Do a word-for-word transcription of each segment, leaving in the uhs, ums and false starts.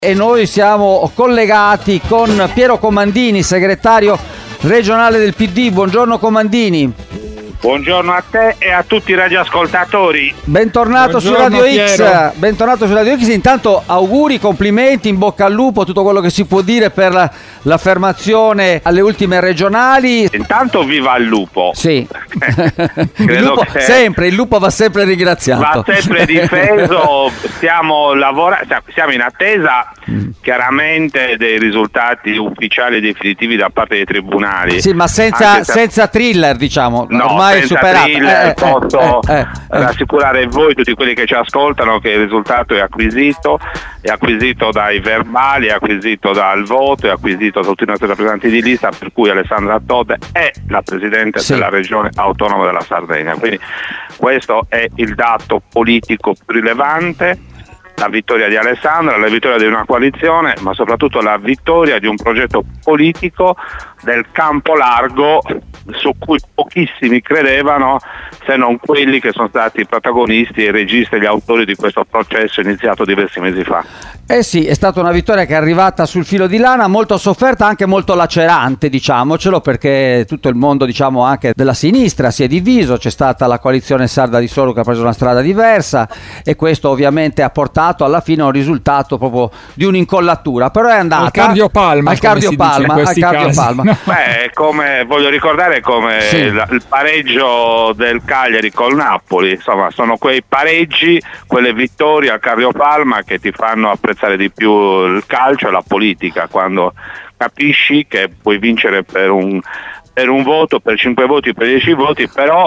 E noi siamo collegati con Piero Comandini, segretario regionale del P D. Buongiorno Comandini. Buongiorno a te e a tutti i radioascoltatori. Bentornato su Radio X. Bentornato su Radio X. Intanto auguri, complimenti, in bocca al lupo, tutto quello che si può dire per la, l'affermazione alle ultime regionali. Intanto viva il lupo. Sì. il lupo, sempre, il lupo va sempre ringraziato. Va sempre difeso. Stiamo lavorando, siamo in attesa mm. chiaramente dei risultati ufficiali e definitivi da parte dei tribunali. Sì, ma senza, se... senza thriller, diciamo. No, ormai senza superato. thriller, eh, posso eh, eh, eh. rassicurare voi, tutti quelli che ci ascoltano, che il risultato è acquisito, è acquisito dai verbali, è acquisito dal voto, è acquisito da tutti i nostri rappresentanti di lista, per cui Alessandra Todde è la Presidente sì. della Regione Autonoma della Sardegna. Quindi questo è il dato politico più rilevante. La vittoria di Alessandra, la vittoria di una coalizione, ma soprattutto la vittoria di un progetto politico del campo largo su cui pochissimi credevano, se non quelli che sono stati i protagonisti, i registi e gli autori di questo processo iniziato diversi mesi fa. Eh sì, è stata una vittoria che è arrivata sul filo di lana, molto sofferta, anche molto lacerante, diciamocelo, perché tutto il mondo, diciamo, anche della sinistra si è diviso. C'è stata la coalizione sarda di Solo che ha preso una strada diversa e questo ovviamente ha portato alla fine a un risultato proprio di un'incollatura, però è andata al cardiopalma, al cardiopalma, al cardiopalma. Beh, come voglio ricordare come sì. la, il pareggio del Cagliari col Napoli, insomma, sono quei pareggi, quelle vittorie al cardiopalma che ti fanno apprezzare di più il calcio e la politica, quando capisci che puoi vincere per un per un voto, per cinque voti, per dieci voti, però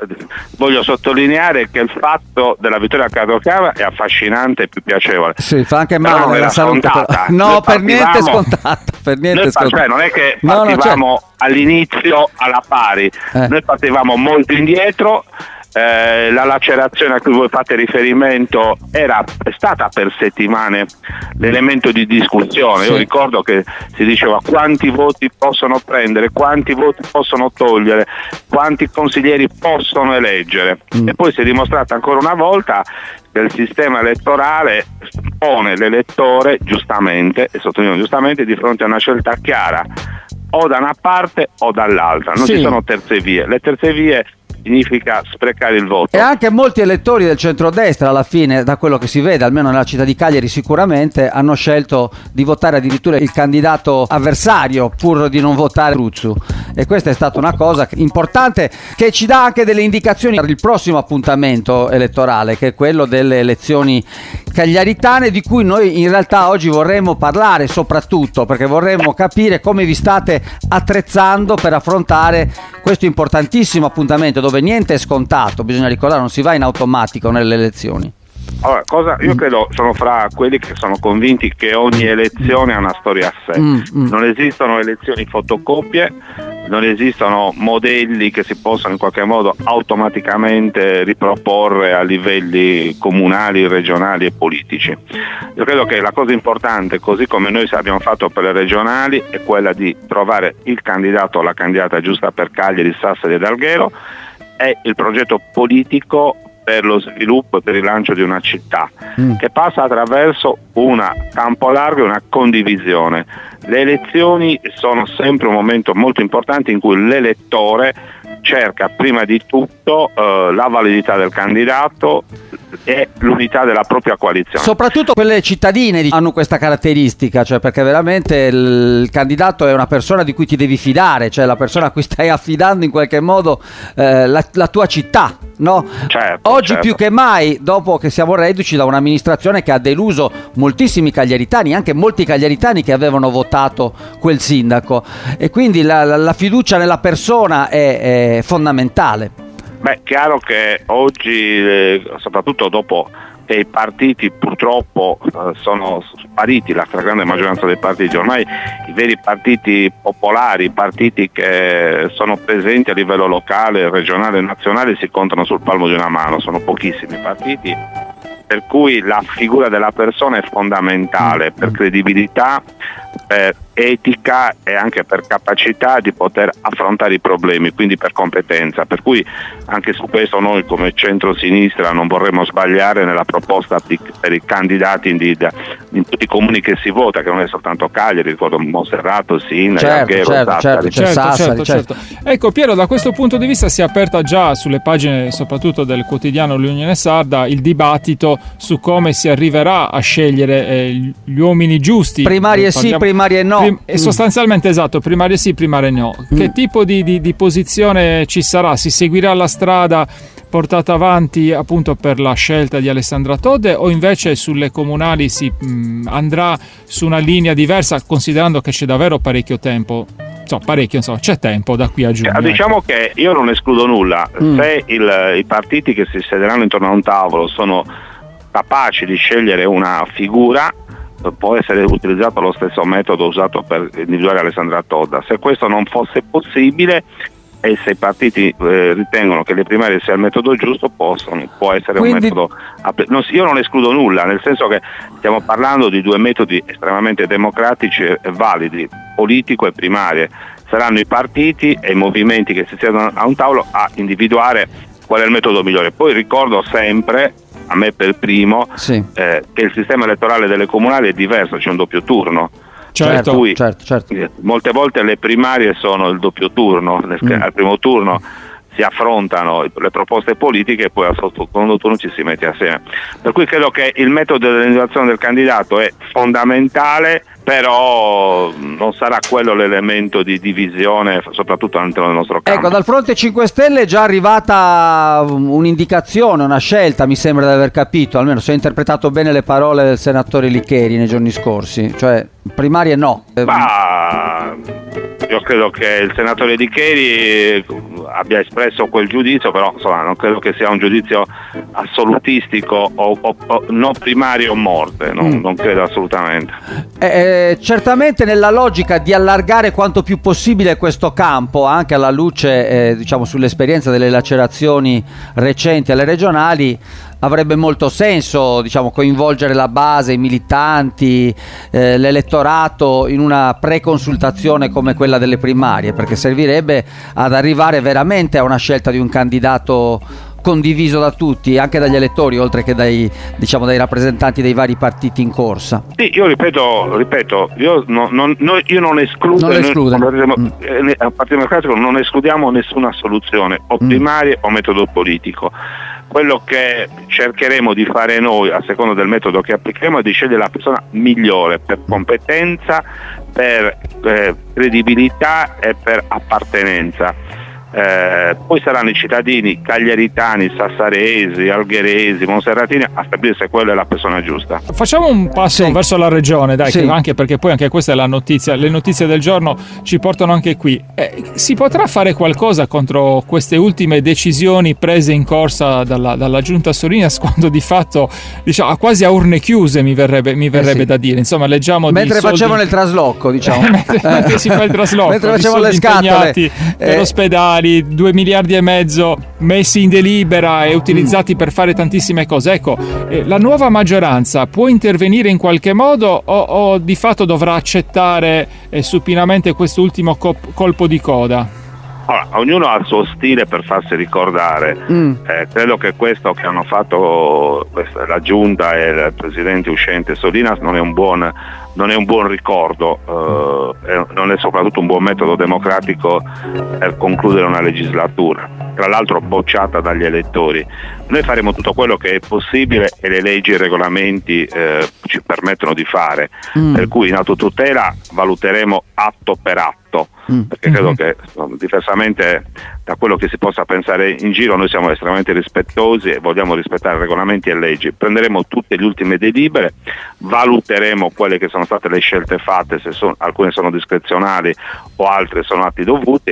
voglio sottolineare che il fatto della vittoria al cardiopalma è affascinante e più piacevole. Sì, fa anche male nella salute. Scontata. No, noi per niente scontata, per niente scontata. Cioè, non è che no, partivamo no, certo. all'inizio alla pari, eh. noi partivamo molto indietro. Eh, la lacerazione a cui voi fate riferimento era è stata per settimane l'elemento di discussione. Sì. Io ricordo che si diceva quanti voti possono prendere, quanti voti possono togliere, quanti consiglieri possono eleggere, mm. e poi si è dimostrato ancora una volta che il sistema elettorale pone l'elettore giustamente, e sottolineo giustamente, di fronte a una scelta chiara, o da una parte o dall'altra, non sì. ci sono terze vie. Le terze vie significa sprecare il voto. E anche molti elettori del centrodestra, alla fine, da quello che si vede, almeno nella città di Cagliari sicuramente, hanno scelto di votare addirittura il candidato avversario pur di non votare Ruzzu, e questa è stata una cosa importante che ci dà anche delle indicazioni per il prossimo appuntamento elettorale, che è quello delle elezioni cagliaritane, di cui noi in realtà oggi vorremmo parlare, soprattutto perché vorremmo capire come vi state attrezzando per affrontare questo importantissimo appuntamento, dove niente è scontato, bisogna ricordare, non si va in automatico nelle elezioni. Allora, cosa, io credo sono fra quelli che sono convinti che ogni elezione ha una storia a sé. Mm, mm. Non esistono elezioni fotocopie, non esistono modelli che si possano in qualche modo automaticamente riproporre a livelli comunali, regionali e politici. Io credo che la cosa importante, così come noi abbiamo fatto per le regionali, è quella di trovare il candidato o la candidata giusta per Cagliari, Sassari ed Alghero, e il progetto politico per lo sviluppo e per il rilancio di una città, mm. che passa attraverso un campo largo e una condivisione. Le elezioni sono sempre un momento molto importante in cui l'elettore cerca prima di tutto eh, la validità del candidato e l'unità della propria coalizione. Soprattutto quelle cittadine hanno questa caratteristica, cioè perché veramente il, il candidato è una persona di cui ti devi fidare, cioè la persona a cui stai affidando in qualche modo eh, la, la tua città, no? Certo, oggi certo. più che mai, dopo che siamo reduci da un'amministrazione che ha deluso moltissimi cagliaritani, anche molti cagliaritani che avevano votato quel sindaco, e quindi la, la, la fiducia nella persona è, è fondamentale. Beh, chiaro che oggi, eh, soprattutto dopo che i partiti purtroppo eh, sono spariti, la stragrande maggioranza dei partiti, ormai i veri partiti popolari, i partiti che sono presenti a livello locale, regionale e nazionale si contano sul palmo di una mano, sono pochissimi partiti, per cui la figura della persona è fondamentale per credibilità, per etica e anche per capacità di poter affrontare i problemi, quindi per competenza, per cui anche su questo noi come centro-sinistra non vorremmo sbagliare nella proposta per i candidati in, in tutti i comuni che si vota, che non è soltanto Cagliari, ricordo Monserrato, Sinna, certo, Alghero, certo, certo, certo, Sassari, certo, certo. Ecco Piero, da questo punto di vista si è aperta già sulle pagine soprattutto del quotidiano L'Unione Sarda il dibattito su come si arriverà a scegliere eh, gli uomini giusti. Primarie Parliamo... sì, primarie no. Prim- mm. Sostanzialmente esatto, primarie sì, primarie no. Mm. Che tipo di, di, di posizione ci sarà? Si seguirà la strada portata avanti appunto per la scelta di Alessandra Todde, o invece sulle comunali si mh, andrà su una linea diversa, considerando che c'è davvero parecchio tempo? So, parecchio, insomma, c'è tempo da qui a giugno. Eh, diciamo ecco. che io non escludo nulla. Mm. Se il, i partiti che si siederanno intorno a un tavolo sono capaci di scegliere una figura, può essere utilizzato lo stesso metodo usato per individuare Alessandra Todda. Se questo non fosse possibile e se i partiti eh, ritengono che le primarie sia il metodo giusto, possono, può essere Quindi... un metodo. Non, io non escludo nulla, nel senso che stiamo parlando di due metodi estremamente democratici e validi, politico e primarie. Saranno i partiti e i movimenti che si siedono a un tavolo a individuare qual è il metodo migliore. Poi ricordo sempre, a me per primo, sì. eh, che il sistema elettorale delle comunali è diverso, c'è un doppio turno. Certo, per cui certo, certo. molte volte le primarie sono il doppio turno, nel, mm. al primo turno si affrontano le proposte politiche e poi al secondo turno ci si mette assieme. Per cui credo che il metodo dell'individuazione del candidato è fondamentale, però non sarà quello l'elemento di divisione, soprattutto all'interno del nostro campo. Ecco, dal Fronte cinque Stelle è già arrivata un'indicazione, una scelta, mi sembra di aver capito, almeno se ho interpretato bene le parole del senatore Licheri nei giorni scorsi, cioè primarie no. Ma io credo che il senatore Licheri abbia espresso quel giudizio, però insomma non credo che sia un giudizio assolutistico o, o, o non primario o morte, non, mm. non credo assolutamente. Eh, certamente nella logica di allargare quanto più possibile questo campo, anche alla luce eh, diciamo sull'esperienza delle lacerazioni recenti alle regionali, avrebbe molto senso diciamo coinvolgere la base, i militanti, eh, l'elettorato in una preconsultazione come quella delle primarie, perché servirebbe ad arrivare veramente a una scelta di un candidato condiviso da tutti, anche dagli elettori, oltre che dai, diciamo, dai rappresentanti dei vari partiti in corsa. Sì, io ripeto, ripeto, io non, non, io non escludo, non esclude. Noi, mm. eh, a Partito Democratico non escludiamo nessuna soluzione, o primarie mm. o metodo politico. Quello che cercheremo di fare noi, a seconda del metodo che applicheremo, è di scegliere la persona migliore per competenza, per eh, credibilità e per appartenenza. Eh, poi saranno i cittadini cagliaritani, sassaresi, algheresi, monserratini a stabilire se quella è la persona giusta. Facciamo un passo sì. verso la regione, dai, sì. che, anche perché poi anche questa è la notizia, le notizie del giorno ci portano anche qui. Eh, si potrà fare qualcosa contro queste ultime decisioni prese in corsa dalla, dalla giunta Solinas, quando di fatto diciamo quasi a urne chiuse mi verrebbe, mi verrebbe eh sì. da dire, insomma leggiamo mentre di soldi... facevano il trasloco, diciamo mentre, eh. mentre si fa il trasloco, mentre facevano le scatole per eh. ospedali, due miliardi e mezzo messi in delibera e utilizzati mm. per fare tantissime cose. Ecco, eh, la nuova maggioranza può intervenire in qualche modo o, o di fatto dovrà accettare eh, supinamente quest'ultimo cop- colpo di coda? Allora, ognuno ha il suo stile per farsi ricordare. Mm. Eh, credo che questo che hanno fatto questa, la giunta e il presidente uscente Solinas non è un buon, non è un buon ricordo, eh, non è soprattutto un buon metodo democratico per concludere una legislatura, tra l'altro bocciata dagli elettori. Noi faremo tutto quello che è possibile e le leggi e i regolamenti eh, ci permettono di fare, mm. per cui in autotutela valuteremo atto per atto, mm. perché credo mm-hmm. che diversamente da quello che si possa pensare in giro noi siamo estremamente rispettosi e vogliamo rispettare regolamenti e leggi. Prenderemo tutte le ultime delibere, valuteremo quelle che sono state le scelte fatte, se sono, alcune sono discrezionali o altre sono atti dovuti,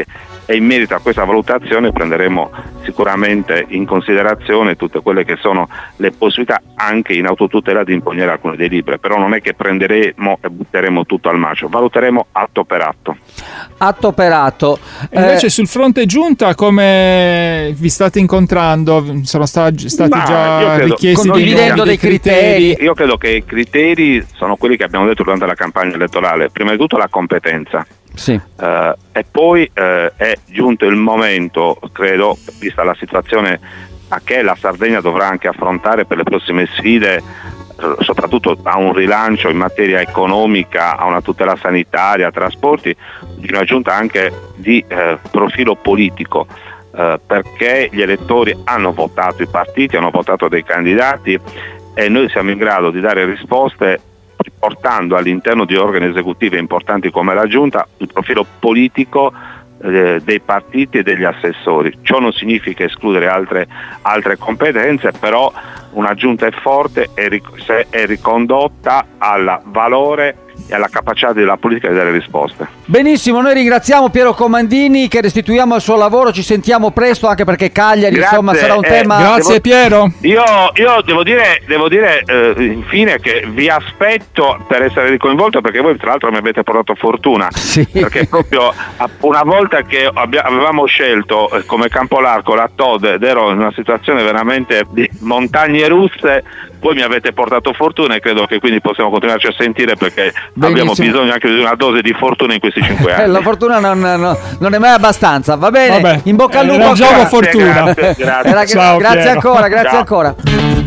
e in merito a questa valutazione prenderemo sicuramente in considerazione tutte quelle che sono le possibilità anche in autotutela di impugnare alcune delibere, però non è che prenderemo e butteremo tutto al macio, valuteremo atto per atto. Atto per atto. E invece eh... sul fronte giunta come vi state incontrando? Sono stati, stati già credo, richiesti condividendo dei, dei criteri? criteri? Io credo che i criteri sono quelli che abbiamo detto durante la campagna elettorale, prima di tutto la competenza. Sì. Uh, e poi uh, è giunto il momento, credo, vista la situazione a che la Sardegna dovrà anche affrontare per le prossime sfide, uh, soprattutto a un rilancio in materia economica, a una tutela sanitaria, a trasporti, di una giunta anche di uh, profilo politico, uh, perché gli elettori hanno votato i partiti, hanno votato dei candidati e noi siamo in grado di dare risposte portando all'interno di organi esecutivi importanti come la Giunta il profilo politico eh, dei partiti e degli assessori. Ciò non significa escludere altre, altre competenze, però una Giunta è forte e ric- se è ricondotta al valore e alla capacità della politica di dare risposte. Benissimo, noi ringraziamo Piero Comandini che restituiamo al suo lavoro, ci sentiamo presto anche perché Cagliari Grazie, insomma sarà un eh, tema. Grazie devo, Piero. Io, io devo dire, devo dire eh, infine che vi aspetto per essere coinvolto, perché voi tra l'altro mi avete portato fortuna, sì. Perché proprio una volta che abbia, avevamo scelto come campolarco la Tod ed ero in una situazione veramente di montagne russe, voi mi avete portato fortuna e credo che quindi possiamo continuarci a sentire, perché Benissimo. Abbiamo bisogno anche di una dose di fortuna in questi cinque anni. La fortuna non, non, non è mai abbastanza, va bene? Vabbè, in bocca al lupo. Eh, fortuna. Grazie, grazie. Era, Ciao, grazie Piero. ancora, grazie Ciao. ancora.